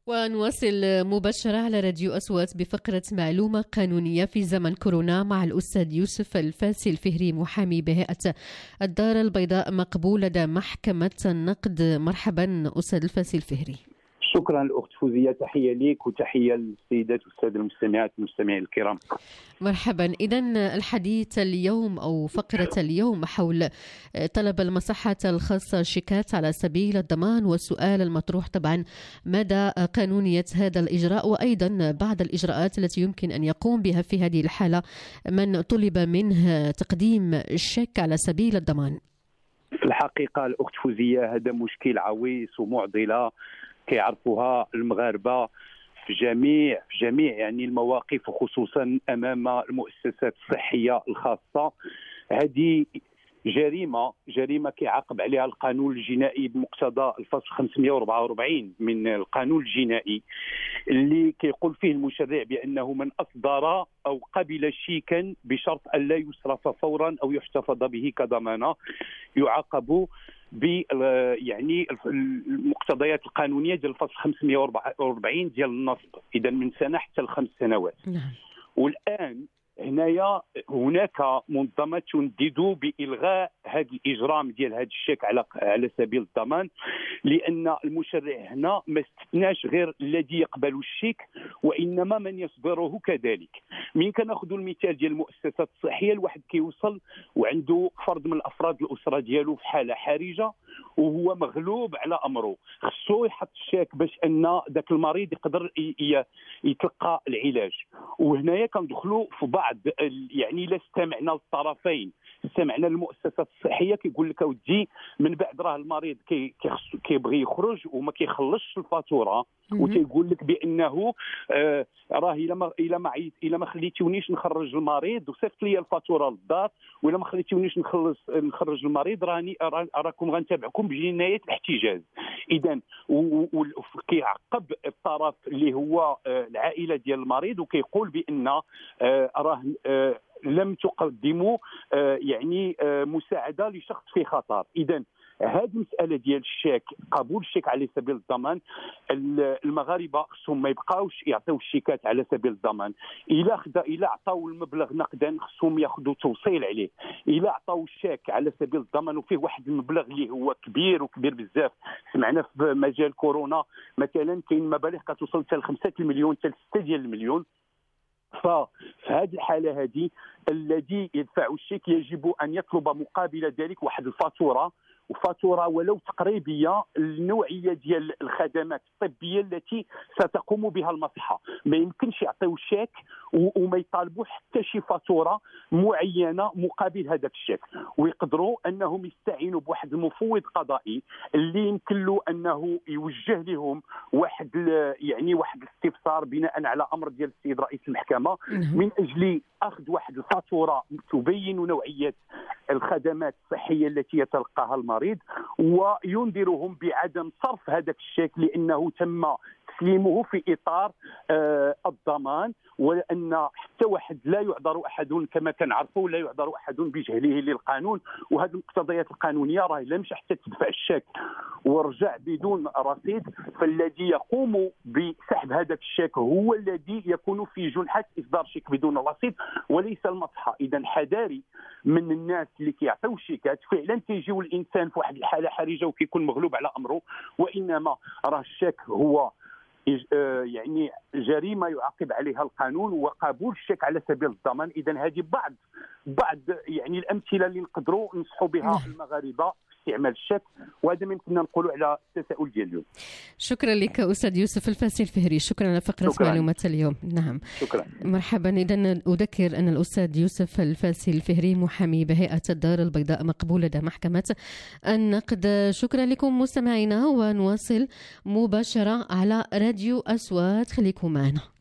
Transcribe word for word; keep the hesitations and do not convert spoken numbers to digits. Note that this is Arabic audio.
ونواصل مباشرة على راديو أصوات بفقرة معلومة قانونية في زمن كورونا مع الأستاذ يوسف الفاسي الفهري، محامي بهيئة الدار البيضاء مقبول لدى محكمة النقد. مرحبا أستاذ الفاسي الفهري. شكرا الأخت فوزية، تحية ليك وتحية للسيدات والسادة المستمعات والمستمعين الكرام. مرحبا. إذن الحديث اليوم أو فقرة اليوم حول طلب المصحة الخاصة شيكات على سبيل الضمان، والسؤال المطروح طبعا مدى قانونية هذا الإجراء، وأيضا بعض الإجراءات التي يمكن أن يقوم بها في هذه الحالة من طلب منه تقديم الشيك على سبيل الضمان. في الحقيقة الأخت فوزية، هذا مشكل عويص ومعضلة كيعرفوها المغاربة في جميع في جميع يعني المواقف، وخصوصا امام المؤسسات الصحيه الخاصه. هذه جريمه جريمه كيعاقب عليها القانون الجنائي بمقتضى الفصل خمسمائة وأربعة وأربعين من القانون الجنائي، اللي كيقول فيه المشرع بانه من اصدر او قبل شيكا بشرط ان لا يصرف فورا او يحتفظ به كضمانه يعاقب ب يعني المقتضيات القانونيه ديال الفصل خمسمائة وأربعة وأربعين ديال النصب، اذا من سنه حتى لخمس سنوات. نعم. والان هنايا هناك منظمه تندد بالغاء هذا الاجرام ديال هذا الشيك على على سبيل الضمان، لان المشرع هنا ما استثناش غير الذي يقبل الشيك وانما من يصدره كذلك. من كناخذوا المثال ديال المؤسسات الصحيه، الواحد كيوصل وعنده فرد من الافراد الاسره ديالو في حاله حرجه وهو مغلوب على امره، خصو يحط الشيك باش ان ذاك المريض يقدر يتلقى العلاج. وهنايا كندخلوا في بعض يعني لا استمعنا للطرفين، استمعنا للمؤسسات الصحيه كيقول لك اودي من بعد راه المريض كي كيبغي يخرج وما كيخلصش الفاتوره، وتيقول لك بانه آه راه الا ما الا ما الا ما خليتونيش نخرج المريض وصيفط لي الفاتوره للدار، والا ما خليتونيش نخلص نخرج المريض راني راكم غنتابعكم بجنايه الاحتجاز. اذا وكيعقب الطرف اللي هو آه العائله ديال المريض وكيقول بان آه راه آه لم تقدموا آه يعني آه مساعده لشخص في خطر. اذا هذه المساله ديال الشيك، قبول الشيك على سبيل الضمان، المغاربه خصهم ما يبقاوش يعطيو الشيكات على سبيل الضمان. الا خدا الا عطاو المبلغ نقدا خصهم ياخذوا توصيل عليه. الا عطاو الشيك على سبيل الضمان وفيه واحد المبلغ اللي هو كبير وكبير بزاف، سمعنا في مجال كورونا مثلا كاين مبالغ كتوصل حتى ل خمسة المليون حتى ل ستة ديال المليون. ففي هذه الحاله هذه الذي يدفع الشيك يجب ان يطلب مقابل ذلك واحد الفاتوره، وفاتوره ولو تقريبيه النوعيه ديال الخدمات الطبيه التي ستقوم بها المصحه. ما يمكنش يعطيو الشيك وما يطالبوا حتى شي فاتوره معينه مقابل هذاك الشيك، ويقدروا انهم يستعينوا بواحد المفوض قضائي اللي يمكن له انه يوجه لهم واحد يعني واحد الاستفسار بناء على امر ديال السيد رئيس المحكمه من اجل اخذ واحد الفاتوره تبين نوعيه الخدمات الصحيه التي يتلقاها المريض، وينذرهم بعدم صرف هذاك الشيك لانه تم تسليمه في اطار آه الضمان، وان حتى واحد لا يعذر احد كما كنعرفوا لا يعذر احد بجهله للقانون. وهذه المقتضيات القانونيه راه الا مشى حتى تدفع الشيك ورجع بدون رصيد، فالذي يقوم بسحب هذاك الشيك هو الذي يكون في جنحه اصدار شيك بدون رصيد وليس المصحه. اذا حذاري من الناس اللي كيعطيو الشيكات، فعلا تيجيو الانسان في واحد الحاله حرجه وكيكون مغلوب على امره، وانما راه الشيك هو يعني جريمه يعاقب عليها القانون، وقبول الشيك على سبيل الضمان. اذا هذه بعض بعض يعني الامثله اللي نقدروا ننصحوا بها المغاربه في استعمال الشيك، وهذا ما يمكننا نقولوا على التساؤل ديال اليوم. شكرا لك استاذ يوسف الفاسي الفهري، شكرا على فقره شكرا. معلومات اليوم. نعم شكرا. مرحبا. اذا اذكر ان الاستاذ يوسف الفاسي الفهري محامي بهيئه الدار البيضاء مقبول لدى محكمه النقد. شكرا لكم مستمعينا، ونواصل مباشره على راديو أصوات، خليكم معنا.